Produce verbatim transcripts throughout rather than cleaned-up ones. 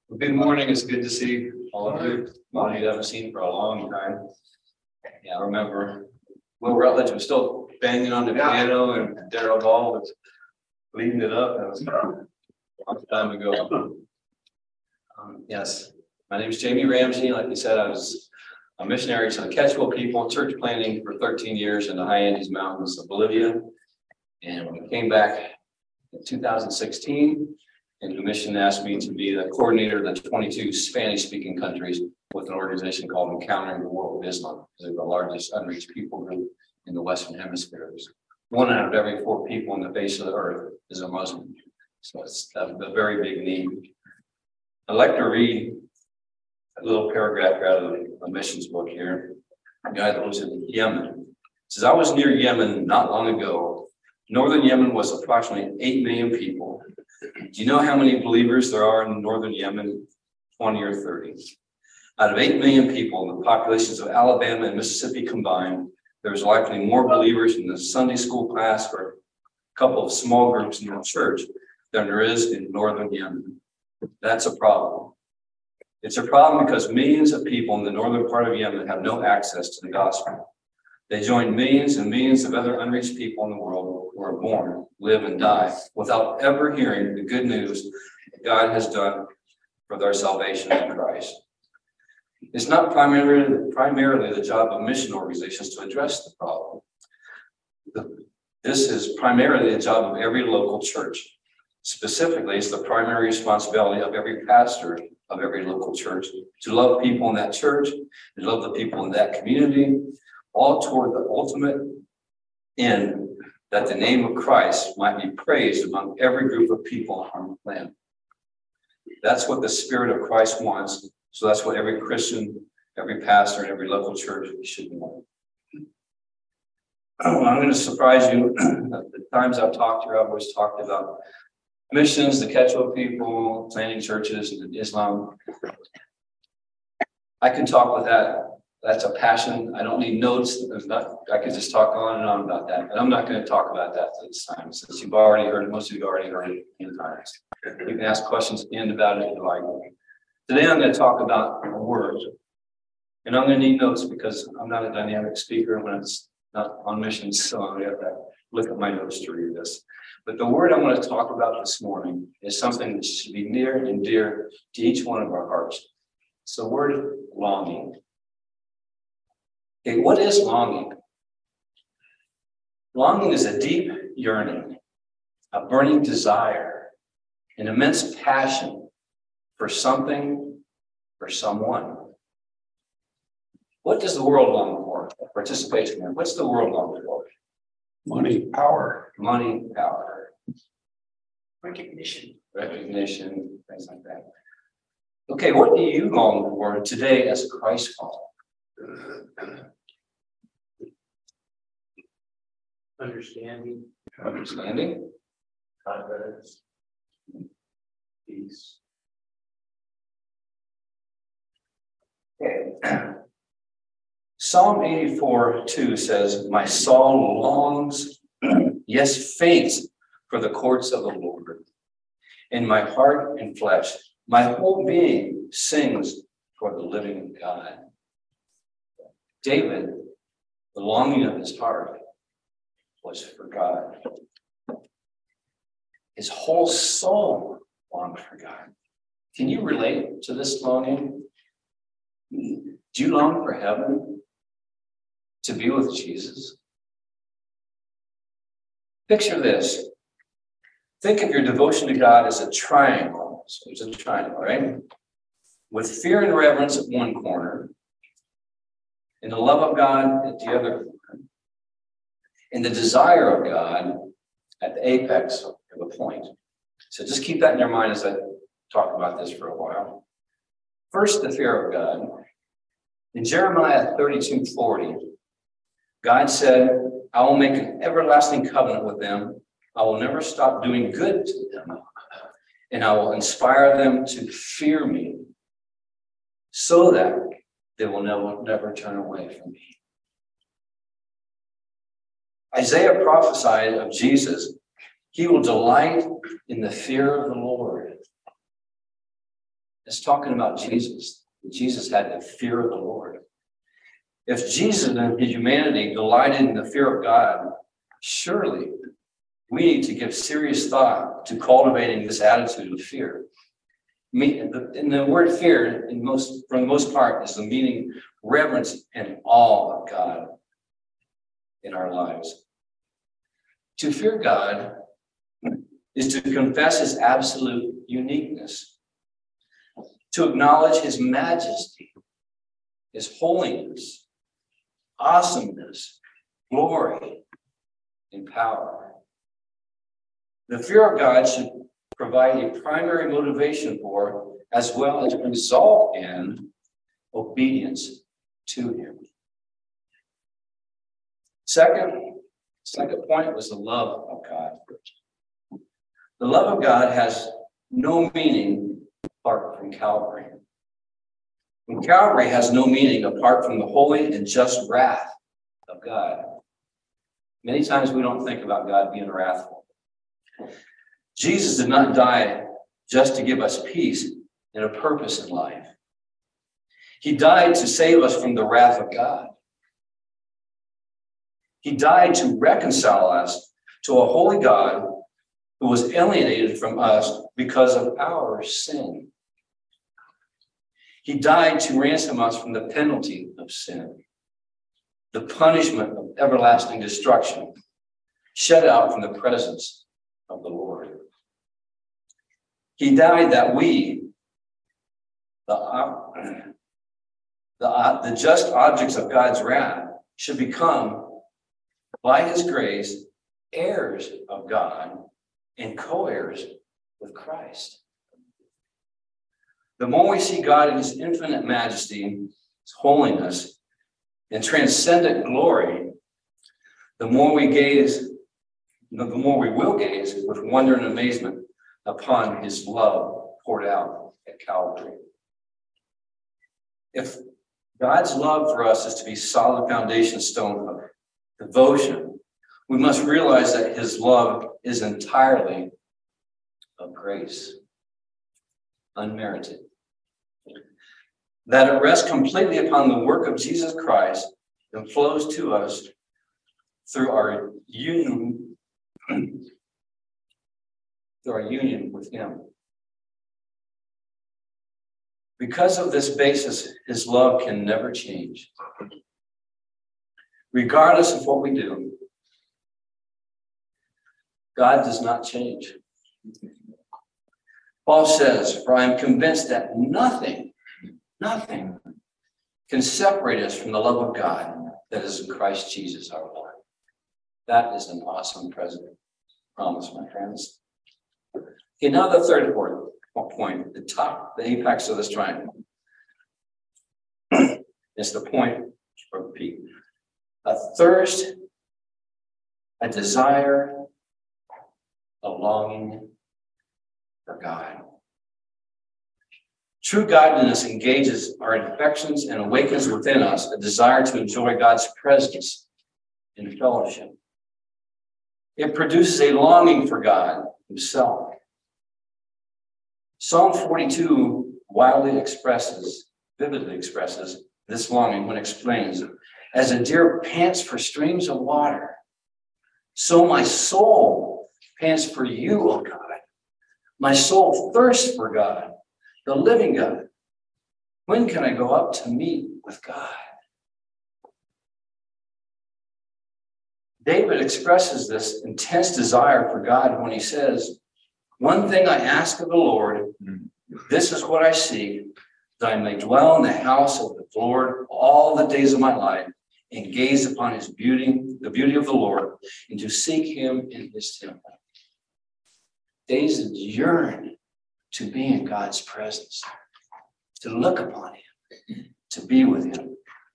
Good morning. It's good to see all of you. A lot of you I haven't seen for a long time. Yeah, I remember Will Rutledge was still banging on the yeah. piano, and Daryl Ball was leading it up. That was a long time ago. Um, yes, my name is Jamie Ramsey. Like you said, I was a missionary to the Quechua people, church planting for thirteen years in the high Andes Mountains of Bolivia. And when we came back in two thousand sixteen, and the mission asked me to be the coordinator of the twenty-two Spanish-speaking countries with an organization called Encountering the World of Islam. They're the largest unreached people group in the Western Hemisphere. One out of every four people on the face of the earth is a Muslim. So it's a, a very big need. I'd like to read a little paragraph out of the missions book here. A guy that lives in Yemen. It says, I was near Yemen not long ago. Northern Yemen was approximately eight million people. Do you know how many believers there are in northern Yemen? twenty or thirty. Out of eight million people, the populations of Alabama and Mississippi combined, there's likely more believers in the Sunday school class or a couple of small groups in the church than there is in northern Yemen. That's a problem. It's a problem because millions of people in the northern part of Yemen have no access to the gospel. They join millions and millions of other unreached people in the world who are born, live, and die without ever hearing the good news that God has done for their salvation in Christ. It's not primarily, primarily the job of mission organizations to address the problem. This is primarily the job of every local church. Specifically, it's the primary responsibility of every pastor of every local church to love people in that church, to love the people in that community, all toward the ultimate end that the name of Christ might be praised among every group of people on the planet. That's what the Spirit of Christ wants. So that's what every Christian, every pastor, and every local church should want. I'm going to surprise you. The times I've talked here, I've always talked about missions, the Quechua people, planting churches, and Islam. I can talk with that. That's a passion. I don't need notes. Not, I could just talk on and on about that. But I'm not going to talk about that this time, since you've already heard it. Most of you have already heard it many times. You can ask questions at the end about it if you like. Today I'm going to talk about a word. And I'm going to need notes because I'm not a dynamic speaker when it's not on mission, so I'm going to have to look at my notes to read this. But the word I want to talk about this morning is something that should be near and dear to each one of our hearts. It's the word longing. Okay, what is longing? Longing is a deep yearning, a burning desire, an immense passion for something, for someone. What does the world long for? Participation in. What's the world long for? Money, power. Money, power. Recognition. Recognition, things like that. Okay, what do you long for today as a Christ follower? Understanding. Understanding. Confidence. Peace. Okay. Psalm eighty-four two says, my soul longs, yes, faints for the courts of the Lord. In my heart and flesh, my whole being sings for the living God. David, the longing of his heart was for God. His whole soul longed for God. Can you relate to this longing? Do you long for heaven? To be with Jesus? Picture this. Think of your devotion to God as a triangle. So it's a triangle, right? With fear and reverence at one corner, and the love of God at the other corner, and the desire of God at the apex of the point. So just keep that in your mind as I talk about this for a while. First, the fear of God. In Jeremiah thirty-two forty, God said, I will make an everlasting covenant with them. I will never stop doing good to them. And I will inspire them to fear me so that they will never, never turn away from me. Isaiah prophesied of Jesus. He will delight in the fear of the Lord. It's talking about Jesus. Jesus had the fear of the Lord. If Jesus and his humanity delighted in the fear of God, surely we need to give serious thought to cultivating this attitude of fear. And the word fear, in most, for the most part, is the meaning reverence and awe of God in our lives. To fear God is to confess his absolute uniqueness, to acknowledge his majesty, his holiness, awesomeness, glory, and power. The fear of God should provide a primary motivation for, as well as result in, obedience to him. Second, second point was the love of God. The love of God has no meaning apart from Calvary. And Calvary has no meaning apart from the holy and just wrath of God. Many times we don't think about God being wrathful. Jesus did not die just to give us peace and a purpose in life. He died to save us from the wrath of God. He died to reconcile us to a holy God who was alienated from us because of our sin. He died to ransom us from the penalty of sin, the punishment of everlasting destruction, shut out from the presence of the Lord. He died that we, the, uh, the, uh, the just objects of God's wrath, should become, by his grace, heirs of God and co-heirs with Christ. The more we see God in his infinite majesty, his holiness, and transcendent glory, the more we gaze, the more we will gaze with wonder and amazement upon his love poured out at Calvary. If God's love for us is to be solid foundation stone of devotion, we must realize that his love is entirely of grace, unmerited. That it rests completely upon the work of Jesus Christ and flows to us through our union, through our union with him. Because of this basis, his love can never change. Regardless of what we do, God does not change. Paul says, "For I am convinced that nothing, nothing can separate us from the love of God that is in Christ Jesus our Lord." That is an awesome present promise, my friends. Okay, now the third point, the top, the apex of this triangle. It's the point for Pete. A thirst, a desire, a longing for God. True godliness engages our affections and awakens within us a desire to enjoy God's presence in fellowship. It produces a longing for God himself. Psalm forty-two wildly expresses, vividly expresses this longing when it explains, "As a deer pants for streams of water, so my soul pants for you, O God. My soul thirsts for God, the living God. When can I go up to meet with God?" David expresses this intense desire for God when he says, "One thing I ask of the Lord, this is what I seek, that I may dwell in the house of the Lord all the days of my life, and gaze upon his beauty, the beauty of the Lord, and to seek him in his temple." David yearn to be in God's presence, to look upon him, to be with him.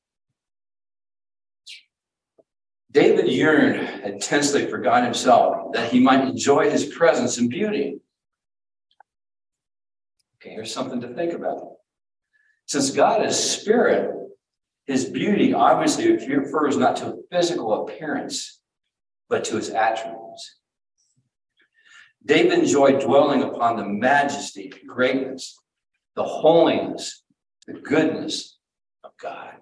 David yearned intensely for God himself, that he might enjoy his presence and beauty. Okay, here's something to think about. Since God is spirit, his beauty obviously refers not to physical appearance, but to his attributes. David enjoyed dwelling upon the majesty, greatness, the holiness, the goodness of God.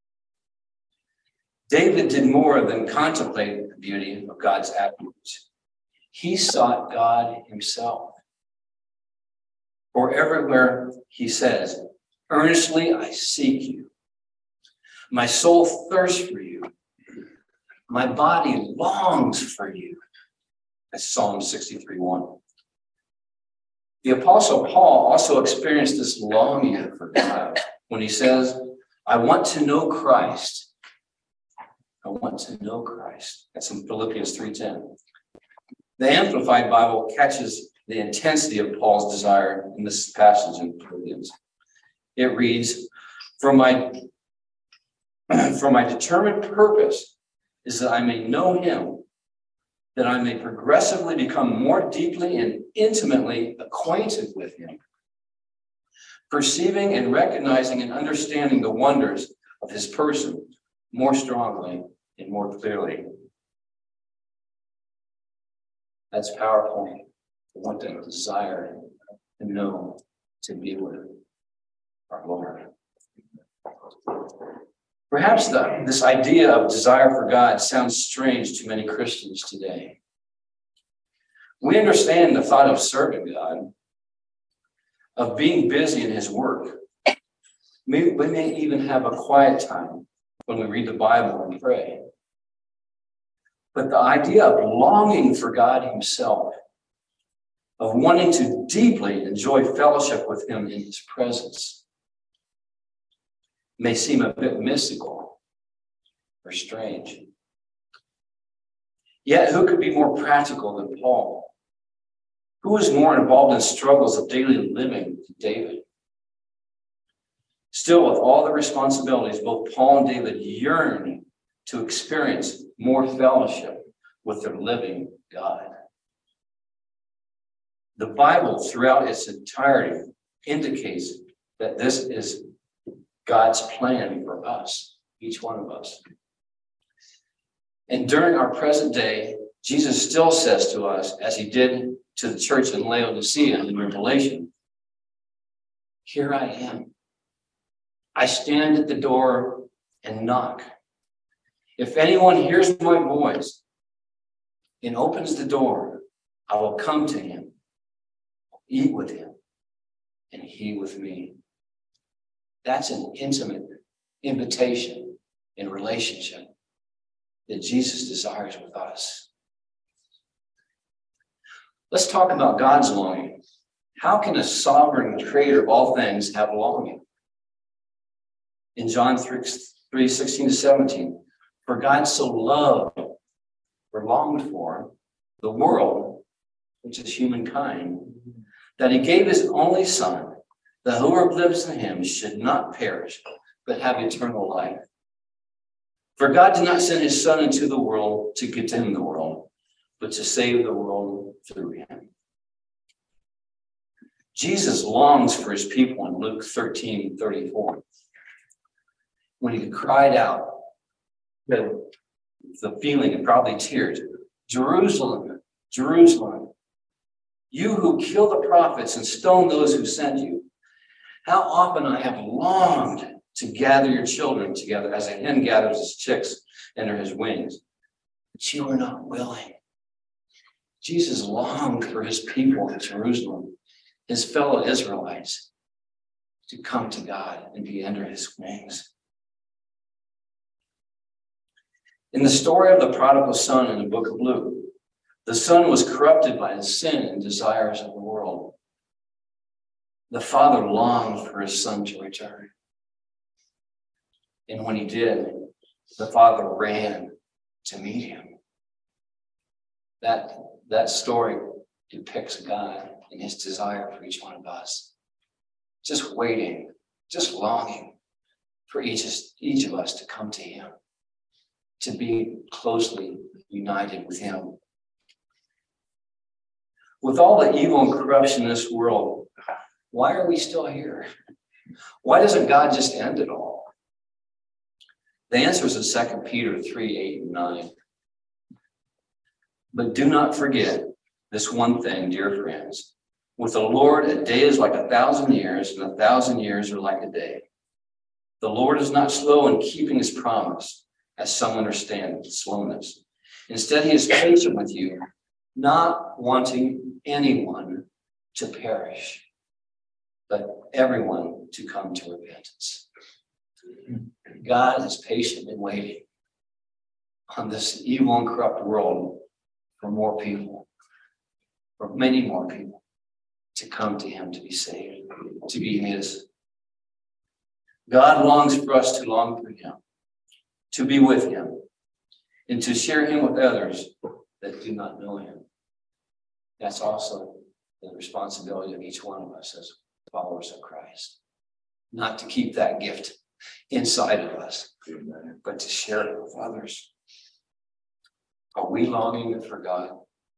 David did more than contemplate the beauty of God's attributes. He sought God himself. For everywhere he says, earnestly I seek you. My soul thirsts for you. My body longs for you. That's Psalm sixty-three one. The Apostle Paul also experienced this longing for God when he says, I want to know Christ. I want to know Christ. That's in Philippians three ten. The Amplified Bible catches the intensity of Paul's desire in this passage in Philippians. It reads, For my, for my determined purpose is that I may know him, that I may progressively become more deeply and intimately acquainted with him, perceiving and recognizing and understanding the wonders of his person more strongly and more clearly. That's powerful. I want to desire to know, to be with our Lord. Perhaps the, this idea of desire for God sounds strange to many Christians today. We understand the thought of serving God, of being busy in his work. We, we may even have a quiet time when we read the Bible and pray. But the idea of longing for God himself, of wanting to deeply enjoy fellowship with him in his presence, may seem a bit mystical or strange. Yet, who could be more practical than Paul? Who was more involved in struggles of daily living than David? Still, with all the responsibilities, both Paul and David yearned to experience more fellowship with their living God. The Bible, throughout its entirety, indicates that this is God's plan for us, each one of us. And during our present day, Jesus still says to us, as he did to the church in Laodicea in Revelation, here I am. I stand at the door and knock. If anyone hears my voice and opens the door, I will come to him, eat with him, and he with me. That's an intimate invitation and relationship that Jesus desires with us. Let's talk about God's longing. How can a sovereign creator of all things have longing? In John three, sixteen to seventeen, for God so loved or longed for the world, which is humankind, that he gave his only son, that whoever lives in him should not perish, but have eternal life. For God did not send his son into the world to condemn the world, but to save the world through him. Jesus longs for his people in Luke thirteen thirty-four. When he cried out, the, the feeling and probably tears, Jerusalem, Jerusalem, you who kill the prophets and stone those who sent you, how often I have longed to gather your children together as a hen gathers its chicks under his wings, but you were not willing. Jesus longed for his people in Jerusalem, his fellow Israelites, to come to God and be under his wings. In the story of the prodigal son in the book of Luke, the son was corrupted by the sin and desires of the world. The father longed for his son to return. And when he did, the father ran to meet him. That, that story depicts God and his desire for each one of us. Just waiting, just longing for each, each of us to come to him, to be closely united with him. With all the evil and corruption in this world, why are we still here? Why doesn't God just end it all? The answer is in Second Peter three, eight, and nine. But do not forget this one thing, dear friends. With the Lord, a day is like a thousand years, and a thousand years are like a day. The Lord is not slow in keeping his promise, as some understand slowness. Instead, he is patient with you, not wanting anyone to perish, but everyone to come to repentance. God is patient in waiting on this evil and corrupt world for more people, for many more people to come to him, to be saved, to be his. God longs for us to long for him, to be with him, and to share him with others that do not know him. That's also the responsibility of each one of us as followers of Christ. Not to keep that gift inside of us, but to share it with others. Are we longing for God?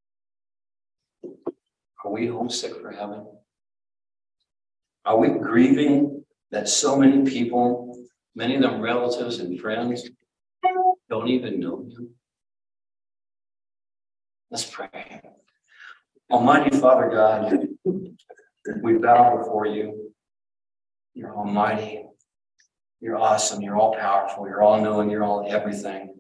Are we homesick for heaven? Are we grieving that so many people, many of them relatives and friends, don't even know him? Let's pray. Almighty Father God, we bow before you. You're almighty. You're awesome. You're all powerful. You're all knowing. You're all everything.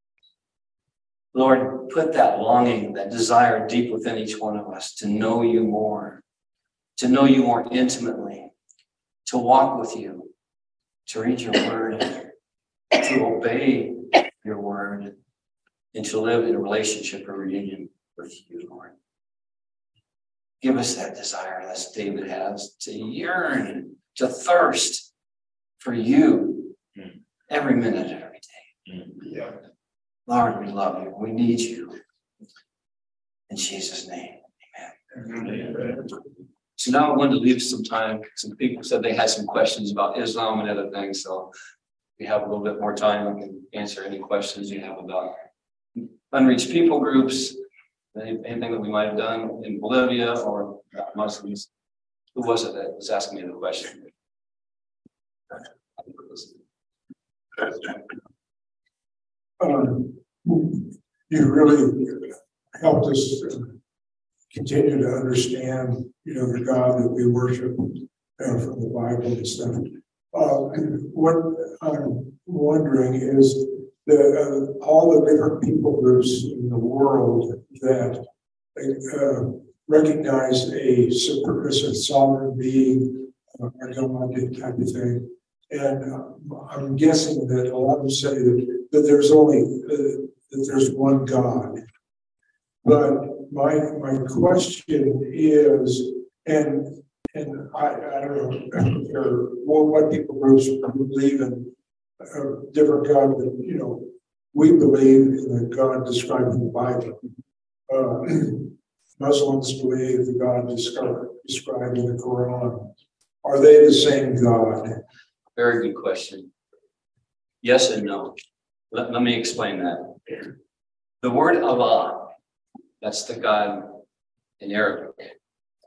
Lord, put that longing, that desire deep within each one of us to know you more, to know you more intimately, to walk with you, to read your word, to obey your word, and to live in a relationship or reunion with you, Lord. Give us that desire, as David has, to yearn, to thirst for you every minute, every day. Yeah. Lord, we love you. We need you. In Jesus' name, amen. Amen. So now I wanted to leave some time. Some people said they had some questions about Islam and other things. So we have a little bit more time. We can answer any questions you have about unreached people groups, anything that we might have done in Bolivia or Muslims. Who was it that was asking me the question? Um, you really helped us continue to understand, you know, the God that we worship uh, from the Bible and stuff. Uh, and what I'm wondering is that uh, all the different people groups in the world that uh, recognize a, super, a sovereign being, uh, a God type of thing. And uh, I'm guessing that a lot of them say that, that there's only uh, that there's one God. But my my question is, and and I, I don't know what, what people groups believe in a different God, but you know, we believe in the God described in the Bible. Uh, Muslims believe the God described described in the Quran. Are they the same God? Very good question. Yes and no. Let, let me explain that. The word Allah, that's the God in Arabic.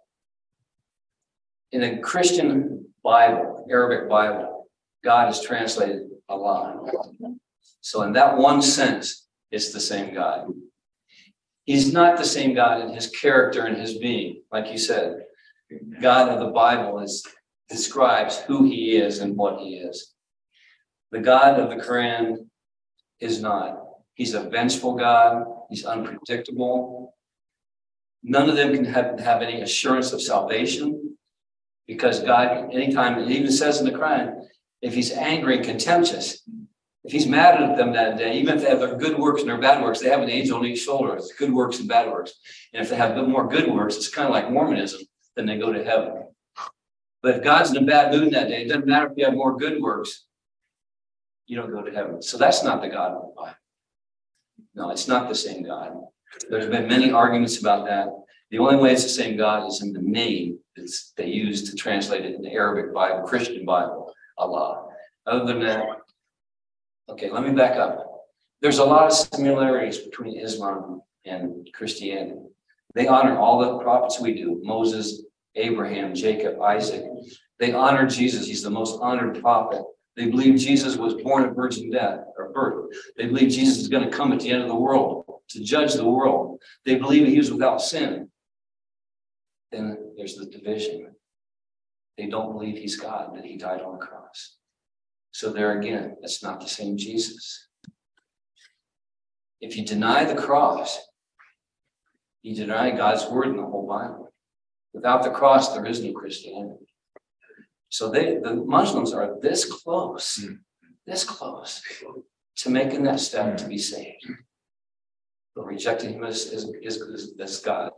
In a Christian Bible, Arabic Bible, God is translated Allah. So in that one sense, it's the same God. He's not the same God in his character and his being. Like you said, God of the Bible is describes who he is and what he is. The God of the Quran is not. He's a vengeful God. He's unpredictable. None of them can have, have any assurance of salvation, because God, anytime, it even says in the Quran, if he's angry and contemptuous, if he's mad at them that day, even if they have their good works and their bad works, they have an angel on each shoulder. It's good works and bad works. And if they have more good works, it's kind of like Mormonism, then they go to heaven. But if God's in a bad mood that day, it doesn't matter if you have more good works, you don't go to heaven. So that's not the God of the Bible. No, it's not the same God. There's been many arguments about that. The only way it's the same God is in the name that they use to translate it in the Arabic Bible, Christian Bible, Allah. Other than that, okay, let me back up. There's a lot of similarities between Islam and Christianity. They honor all the prophets we do, Moses, Abraham, Jacob, Isaac. They honor Jesus. He's the most honored prophet. They believe Jesus was born of virgin death or birth. They believe Jesus is going to come at the end of the world to judge the world. They believe he was without sin. And there's the division. They don't believe he's God, that he died on the cross. So there again, that's not the same Jesus. If you deny the cross, you deny God's word in the whole Bible. Without the cross, there is no Christianity. So they, the Muslims are this close, this close to making that step to be saved, but rejecting him as, as, as, as God.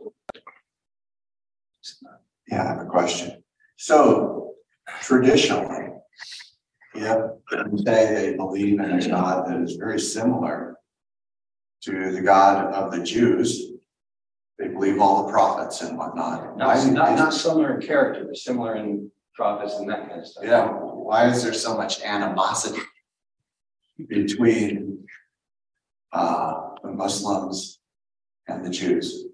Yeah, I have a question. So traditionally, yeah, you say they believe in a God that is very similar to the God of the Jews. They believe all the prophets and whatnot. Not, Why, not, is- not similar in character, but similar in prophets and that kind of stuff. yeah, why is there so much animosity between uh, the Muslims and the Jews?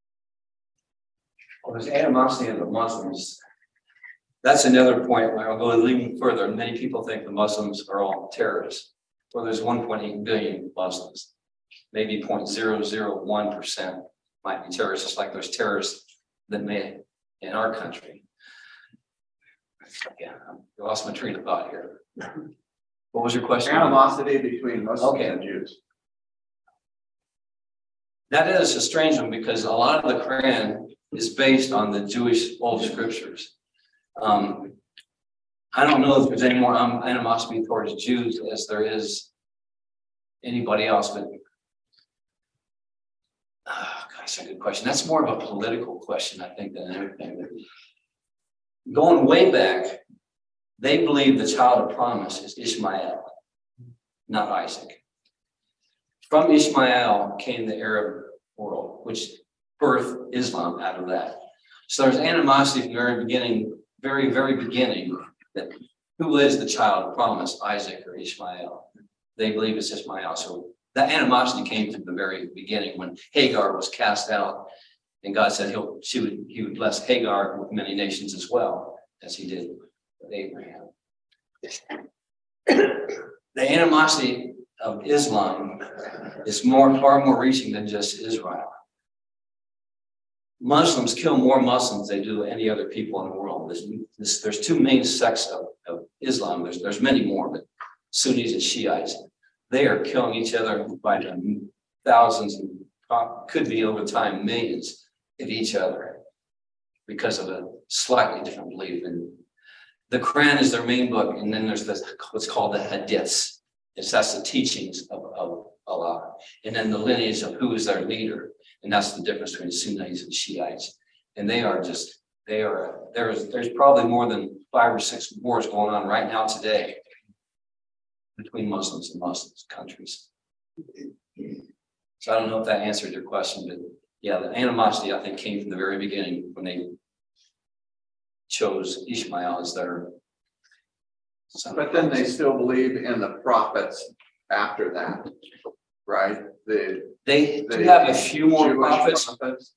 Well, there's animosity of the Muslims. That's another point. I'll go a little further. Many people think the Muslims are all terrorists. Well, there's one point eight billion Muslims. Maybe zero point zero zero one percent might be terrorists, just like there's terrorists that may in our country. Yeah, I lost my train of thought here. What was your question? Animosity between Muslims Okay. and Jews. That is a strange one because a lot of the Quran is based on the Jewish old scriptures. Um, I don't know if there's any more um, animosity towards Jews as there is anybody else, but oh, gosh, a good question. That's more of a political question, I think, than anything. Going way back, they believe the child of promise is Ishmael, not Isaac. From Ishmael came the Arab world, which birthed Islam out of that. So there's animosity from the very beginning, very, very beginning, that who is the child of promise, Isaac or Ishmael? They believe it's Ishmael. So that animosity came from the very beginning when Hagar was cast out, and God said he'll she would he would bless Hagar with many nations as well, as he did with Abraham. The animosity of Islam is more far more reaching than just Israel. Muslims kill more Muslims than they do any other people in the world. There's, there's, there's two main sects of, of Islam. There's, there's many more, but Sunnis and Shiites. They are killing each other by the thousands and could be over time millions of each other because of a slightly different belief. And the Quran is their main book, and then there's this, what's called the Hadiths. It's that's the teachings of, of Allah, and then the lineage of who is their leader. And that's the difference between Sunnis and Shiites. And they are just, they are, there's, there's probably more than five or six wars going on right now today between Muslims and Muslim countries. So I don't know if that answered your question, but yeah, the animosity I think came from the very beginning when they chose Ishmael as their son. But then they still believe in the prophets after that, right? The, They do the have a few more Jewish prophets. prophets.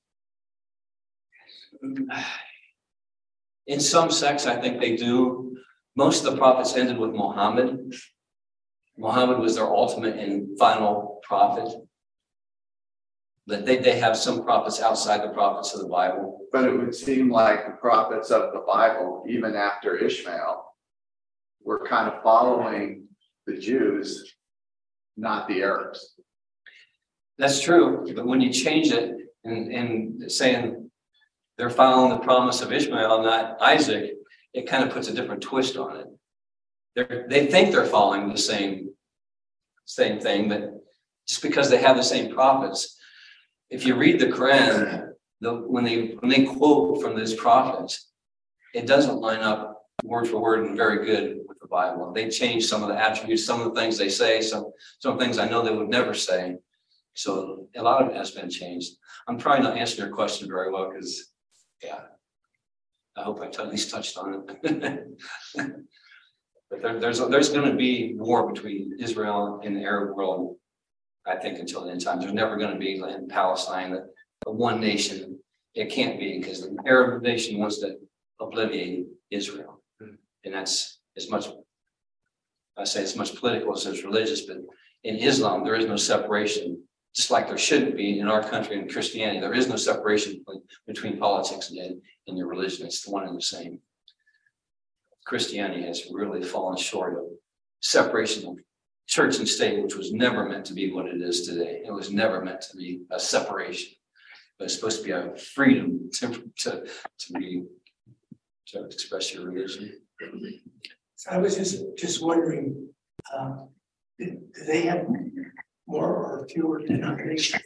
In some sects, I think they do. Most of the prophets ended with Muhammad. Muhammad was their ultimate and final prophet. But they, they have some prophets outside the prophets of the Bible. But it would seem like the prophets of the Bible, even after Ishmael, were kind of following the Jews, not the Arabs. That's true, but when you change it and, and saying they're following the promise of Ishmael, not Isaac, it kind of puts a different twist on it. They're, they think they're following the same, same thing, but just because they have the same prophets, if you read the Quran, the, when they when they quote from these prophets, it doesn't line up word for word and very good with the Bible. They change some of the attributes, some of the things they say, some some things I know they would never say. So a lot of it has been changed. I'm probably not answering your question very well because, yeah, I hope I at least touched on it. But there, there's there's going to be war between Israel and the Arab world, I think, until the end time. There's never going to be in Palestine that a one nation. It can't be because the Arab nation wants to obliviate Israel, and that's as much. I say as much political as it's religious, but in Islam there is no separation just like there shouldn't be in our country and Christianity. There is no separation between, between politics and, and your religion. It's the one and the same. Christianity has really fallen short of separation of church and state, which was never meant to be what it is today. It was never meant to be a separation, but it's supposed to be a freedom to, to, to be, to express your religion. So I was just, just wondering, uh, do do they have more or fewer denominations?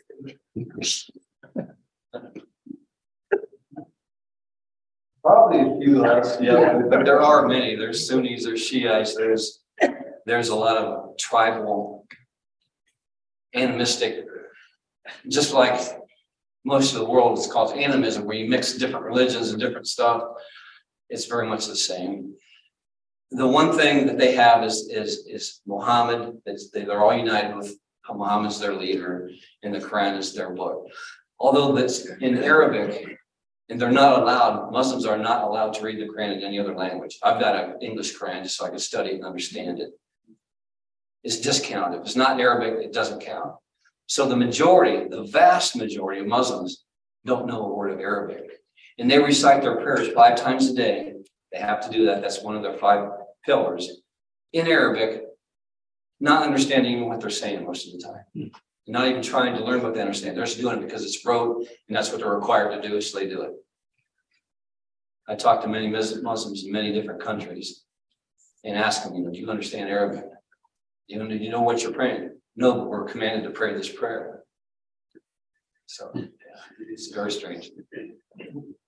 Probably a few less, yeah, but there are many. There's Sunnis, there's Shiites, there's, there's a lot of tribal, animistic, just like most of the world is called animism, where you mix different religions and different stuff. It's very much the same. The one thing that they have is, is, is Muhammad. It's, they're all united with Muhammad's their leader, and the Quran is their book. Although that's in Arabic, and they're not allowed, Muslims are not allowed to read the Quran in any other language. I've got an English Quran just so I can study it and understand it. It's discounted. If it's not Arabic, it doesn't count. So the majority, the vast majority of Muslims don't know a word of Arabic. And they recite their prayers five times a day. They have to do that. That's one of their five pillars in Arabic, not understanding even what they're saying most of the time. Not even trying to learn what they understand. They're just doing it because it's rote and that's what they're required to do, so they do it. I talked to many Muslims in many different countries and ask them, you know, do you understand Arabic? You know, do you know what you're praying? No, but we're commanded to pray this prayer. So yeah, it's very strange.